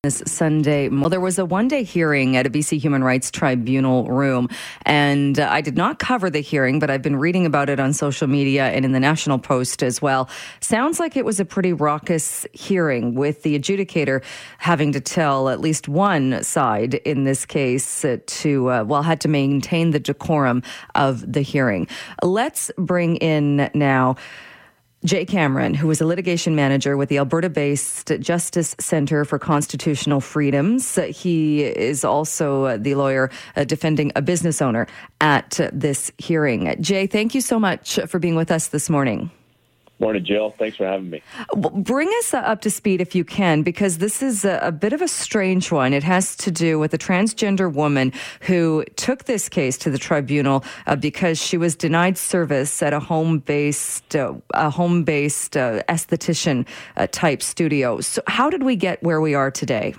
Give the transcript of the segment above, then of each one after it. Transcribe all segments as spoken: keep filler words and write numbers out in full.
This Sunday, well, there was a one-day hearing at a B C Human Rights Tribunal room, and uh, I did not cover the hearing, but I've been reading about it on social media and in the National Post as well. Sounds like it was a pretty raucous hearing, with the adjudicator having to tell at least one side in this case uh, to, uh, well, had to maintain the decorum of the hearing. Let's bring in now Jay Cameron, who is a litigation manager with the Alberta-based Justice Centre for Constitutional Freedoms. He is also the lawyer uh, defending a business owner at uh, this hearing. Jay, thank you so much for being with us this morning. Morning, Jill. Thanks for having me. Bring us up to speed if you can, because this is a, a bit of a strange one. It has to do with a transgender woman who took this case to the tribunal uh, because she was denied service at a home-based, uh, a home-based uh, esthetician uh, type studio. So, how did we get where we are today?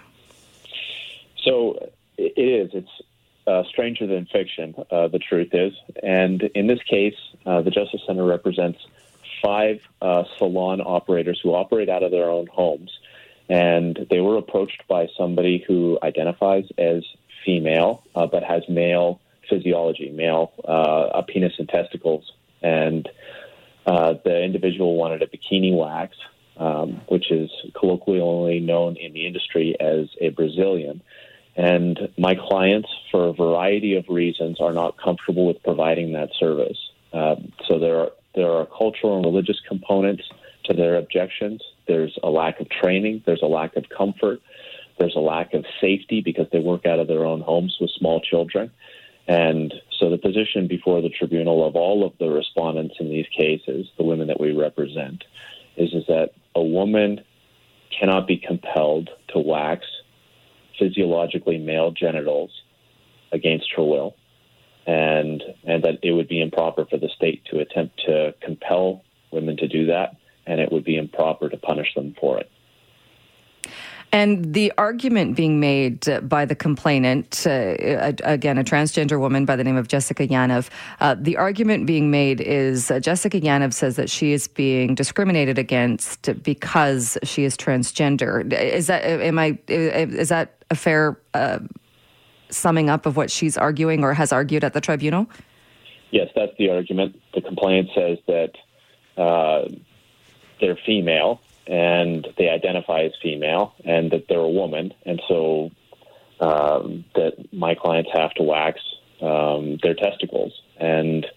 So, it is. It's uh, stranger than fiction. Uh, the truth is, and in this case, uh, the Justice Centre represents five uh, salon operators who operate out of their own homes. And they were approached by somebody who identifies as female, uh, but has male physiology, male, uh, a penis and testicles. And uh, the individual wanted a bikini wax, um, which is colloquially known in the industry as a Brazilian. And my clients, for a variety of reasons, are not comfortable with providing that service. Uh, so there are There are cultural and religious components to their objections. There's a lack of training. There's a lack of comfort. There's a lack of safety because they work out of their own homes with small children. And so the position before the tribunal of all of the respondents in these cases, the women that we represent, is, is that a woman cannot be compelled to wax physiologically male genitals against her will. And and that it would be improper for the state to attempt to compel women to do that, and it would be improper to punish them for it. And the argument being made by the complainant, uh, again, a transgender woman by the name of Jessica Yanov, uh, the argument being made is uh, Jessica Yanov says that she is being discriminated against because she is transgender. Is that am I? Is that a fair Uh, summing up of what she's arguing or has argued at the tribunal? Yes, that's the argument. The complaint says that uh, they're female and they identify as female and that they're a woman, and so um, that my clients have to wax um, their testicles. And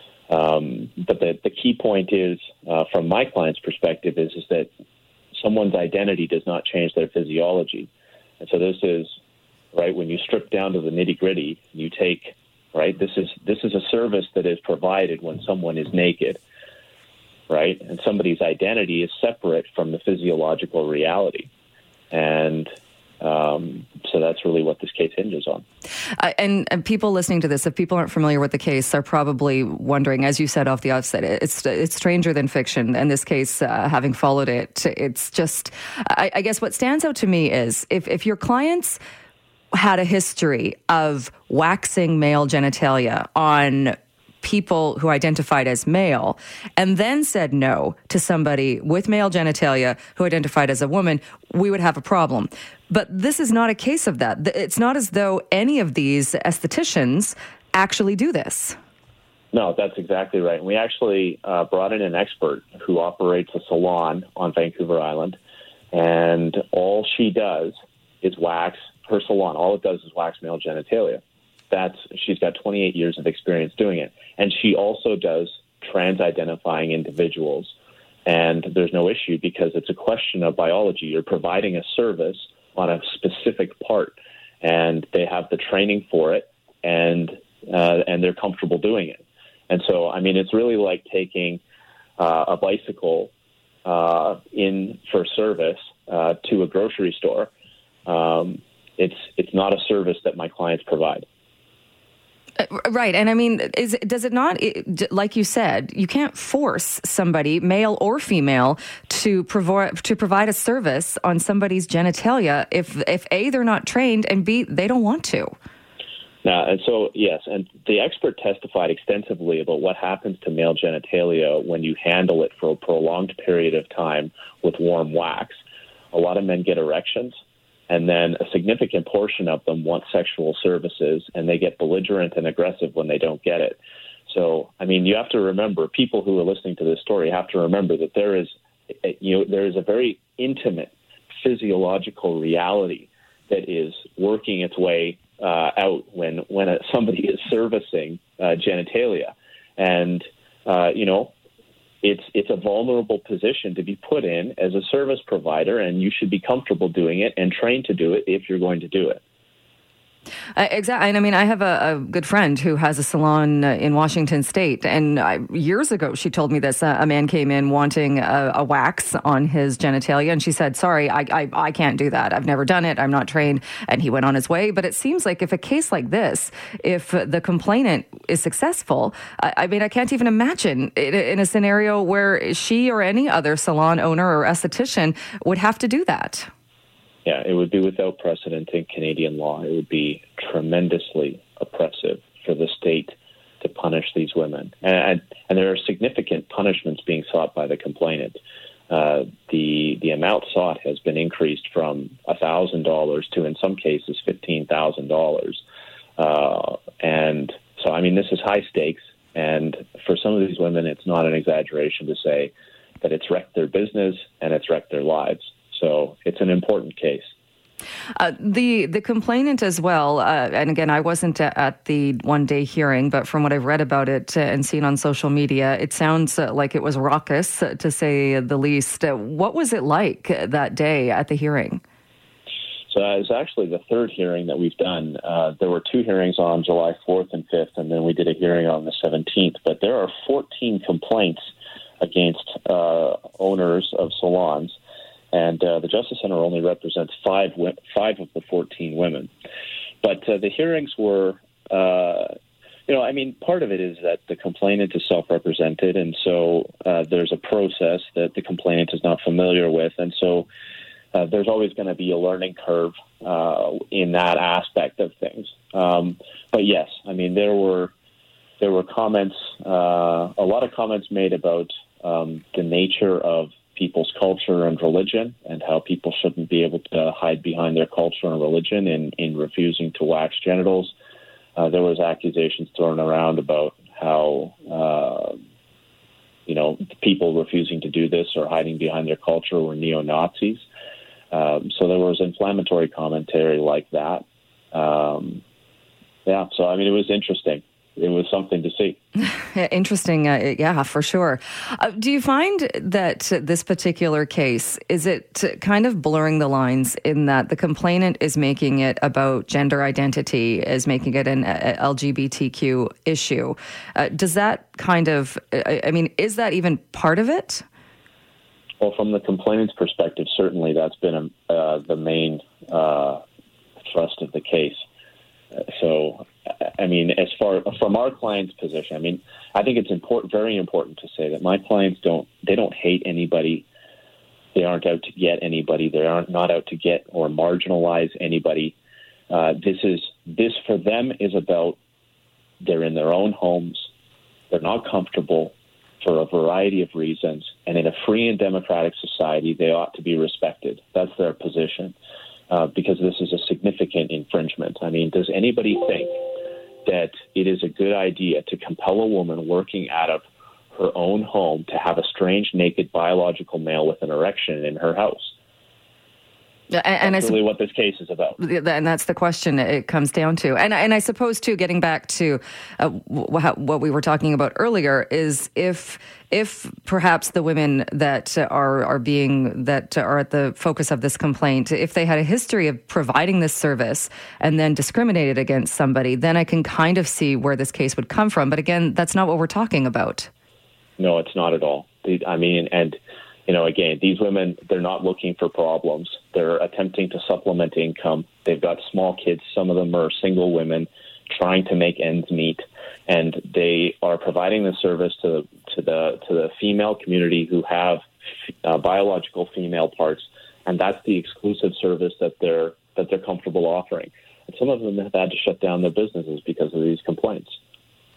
um, but the, the key point is, uh, from my client's perspective, is, is that someone's identity does not change their physiology. And so this is right, when you strip down to the nitty-gritty, you take, right, this is this is a service that is provided when someone is naked, right? And somebody's identity is separate from the physiological reality. And um, so that's really what this case hinges on. Uh, and, and people listening to this, if people aren't familiar with the case, are probably wondering, as you said off the outset, it's it's stranger than fiction. In this case, uh, having followed it, it's just, I, I guess what stands out to me is if, if your clients had a history of waxing male genitalia on people who identified as male and then said no to somebody with male genitalia who identified as a woman, we would have a problem. But this is not a case of that. It's not as though any of these estheticians actually do this. No, that's exactly right. And we actually uh, brought in an expert who operates a salon on Vancouver Island, and all she does is wax her salon. All it does is wax male genitalia. That's she's got twenty-eight years of experience doing it. And she also does trans-identifying individuals. And there's no issue because it's a question of biology. You're providing a service on a specific part, and they have the training for it, and uh, and they're comfortable doing it. And so, I mean, it's really like taking uh, a bicycle uh, in for service uh, to a grocery store. Um, it's it's not a service that my clients provide. Right. And I mean, is does it not, like you said, you can't force somebody, male or female, to provide to provide a service on somebody's genitalia if, if A, they're not trained, and B, they don't want to. Now, and so, yes, and the expert testified extensively about what happens to male genitalia when you handle it for a prolonged period of time with warm wax. A lot of men get erections, and then a significant portion of them want sexual services, and they get belligerent and aggressive when they don't get it. So, I mean, you have to remember, people who are listening to this story have to remember that there is, you know, there is a very intimate physiological reality that is working its way uh, out when when a, somebody is servicing uh, genitalia, and uh, you know, it's it's a vulnerable position to be put in as a service provider, and you should be comfortable doing it and trained to do it if you're going to do it. Uh, exactly. And I mean, I have a, a good friend who has a salon uh, in Washington State. And I, years ago, she told me this. Uh, a man came in wanting a, a wax on his genitalia. And she said, sorry, I, I, I can't do that. I've never done it. I'm not trained. And he went on his way. But it seems like if a case like this, if the complainant is successful, I, I mean, I can't even imagine it, in a scenario where she or any other salon owner or esthetician would have to do that. Yeah, it would be without precedent in Canadian law. It would be tremendously oppressive for the state to punish these women. And, and there are significant punishments being sought by the complainant. Uh, the the amount sought has been increased from one thousand dollars to, in some cases, fifteen thousand dollars. Uh, and so, I mean, this is high stakes. And for some of these women, it's not an exaggeration to say that it's wrecked their business and it's wrecked their lives. So it's an important case. Uh, the the complainant as well, uh, and again, I wasn't at the one-day hearing, but from what I've read about it and seen on social media, it sounds like it was raucous, to say the least. What was it like that day at the hearing? So it was actually the third hearing that we've done. Uh, there were two hearings on July fourth and fifth, and then we did a hearing on the seventeenth. But there are fourteen complaints against uh, owners of salons. And uh, the Justice Center only represents five five of the fourteen women. But uh, the hearings were, uh, you know, I mean, part of it is that the complainant is self-represented, and so uh, there's a process that the complainant is not familiar with. And so uh, there's always going to be a learning curve uh, in that aspect of things. Um, but yes, I mean, there were there were comments, uh, a lot of comments made about um, the nature of people's culture and religion, and how people shouldn't be able to hide behind their culture and religion in, in refusing to wax genitals. Uh, there was accusations thrown around about how, uh, you know, people refusing to do this or hiding behind their culture were neo-Nazis. Um, so there was inflammatory commentary like that. Um, yeah, so, I mean, it was interesting. It was something to see. Interesting. Uh, yeah, for sure. Uh, do you find that this particular case, is it kind of blurring the lines in that the complainant is making it about gender identity, is making it an uh, L G B T Q issue? Uh, does that kind of, I, I mean, is that even part of it? Well, from the complainant's perspective, certainly that's been uh, the main uh, thrust of the case. Uh, so, I mean, as far from our client's position, I mean, I think it's important, very important to say that my clients don't, they don't hate anybody. They aren't out to get anybody. They aren't not out to get or marginalize anybody. Uh, this is, this for them is about, they're in their own homes. They're not comfortable for a variety of reasons. And in a free and democratic society, they ought to be respected. That's their position. Uh, because this is a significant infringement. I mean, does anybody think that it is a good idea to compel a woman working out of her own home to have a strange, naked, biological male with an erection in her house? And, and that's really what this case is about. And that's the question it comes down to. And, and I suppose, too, getting back to uh, what we were talking about earlier, is if if perhaps the women that are are being that are at the focus of this complaint, if they had a history of providing this service and then discriminated against somebody, then I can kind of see where this case would come from. But again, that's not what we're talking about. No, it's not at all. I mean, and you know, again, these women, they're not looking for problems. They're attempting to supplement income. They've got small kids. Some of them are single women trying to make ends meet. And they are providing the service to, to the to the female community who have uh, biological female parts. And that's the exclusive service that they're that they're comfortable offering. And some of them have had to shut down their businesses because of these complaints.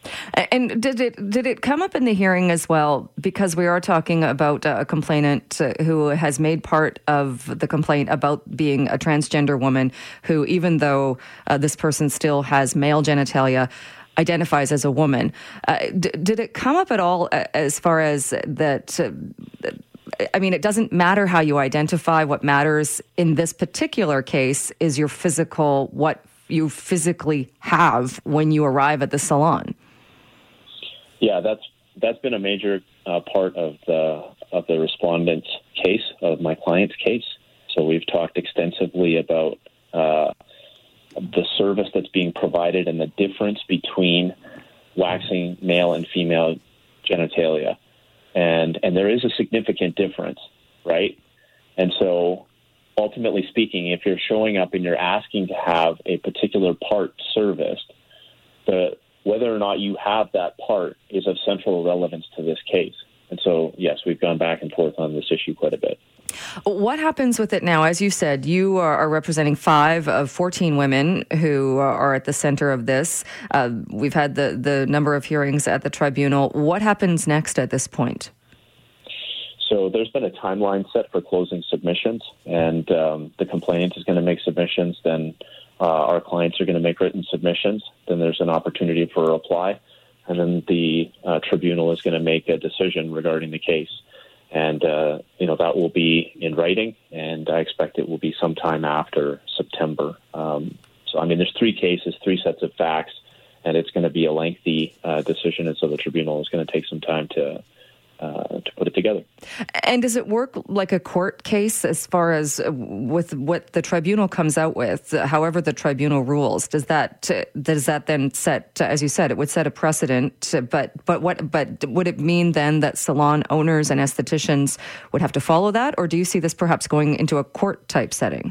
And did it did it come up in the hearing as well? Because we are talking about a complainant who has made part of the complaint about being a transgender woman who, even though uh, this person still has male genitalia, identifies as a woman. Uh, d- did it come up at all as far as that? Uh, I mean, it doesn't matter how you identify. What matters in this particular case is your physical, what you physically have when you arrive at the salon. Yeah, that's that's been a major uh, part of the of the respondent's case, of my client's case. So we've talked extensively about uh, the service that's being provided and the difference between waxing male and female genitalia. And and there is a significant difference, right? And so ultimately speaking, if you're showing up and you're asking to have a particular part serviced, the whether or not you have that part is of central relevance to this case. And so, yes, we've gone back and forth on this issue quite a bit. What happens with it now? As you said, you are representing five of fourteen women who are at the center of this. Uh, we've had the, the number of hearings at the tribunal. What happens next at this point? So there's been a timeline set for closing submissions, and um, the complainant is going to make submissions, then uh, our clients are going to make written submissions, then there's an opportunity for a reply, and then the uh, tribunal is going to make a decision regarding the case. And, uh, you know, that will be in writing, and I expect it will be sometime after September. Um, so, I mean, there's three cases, three sets of facts, and it's going to be a lengthy uh, decision, and so the tribunal is going to take some time to Uh, to put it together. And does it work like a court case as far as with what the tribunal comes out with, however the tribunal rules? Does that does that then set, as you said, it would set a precedent, but but what but would it mean then that salon owners and estheticians would have to follow that, or do you see this perhaps going into a court type setting?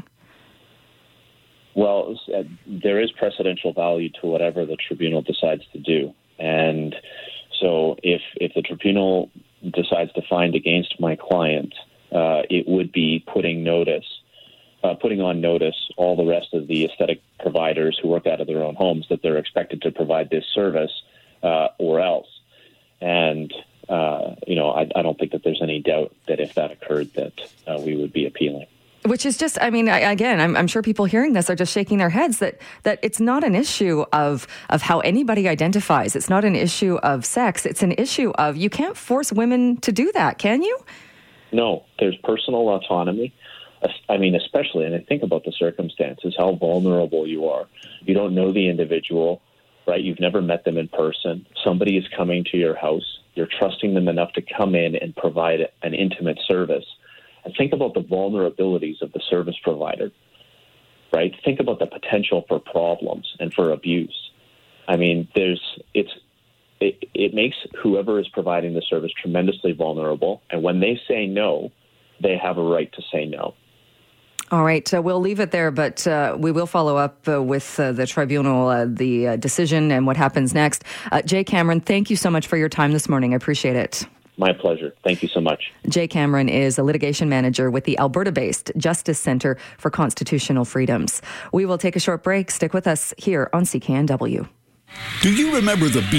Well, there is precedential value to whatever the tribunal decides to do, and so if if the tribunal decides to find against my client, uh, it would be putting notice, uh, putting on notice all the rest of the aesthetic providers who work out of their own homes that they're expected to provide this service uh, or else. And, uh, you know, I, I don't think that there's any doubt that if that occurred, that uh, we would be appealing. Which is just, I mean, I, again, I'm, I'm sure people hearing this are just shaking their heads that that it's not an issue of of how anybody identifies. It's not an issue of sex. It's an issue of you can't force women to do that, can you? No, there's personal autonomy. I mean, especially, and I think about the circumstances, how vulnerable you are. You don't know the individual, right? You've never met them in person. Somebody is coming to your house. You're trusting them enough to come in and provide an intimate service. And think about the vulnerabilities of the service provider, right? Think about the potential for problems and for abuse. I mean, there's it's it, it makes whoever is providing the service tremendously vulnerable. And when they say no, they have a right to say no. All right, uh, we'll leave it there, but uh, we will follow up uh, with uh, the tribunal, uh, the uh, decision and what happens next. Uh, Jay Cameron, thank you so much for your time this morning. I appreciate it. My pleasure. Thank you so much. Jay Cameron is a litigation manager with the Alberta-based Justice Centre for Constitutional Freedoms. We will take a short break. Stick with us here on C K N W. Do you remember the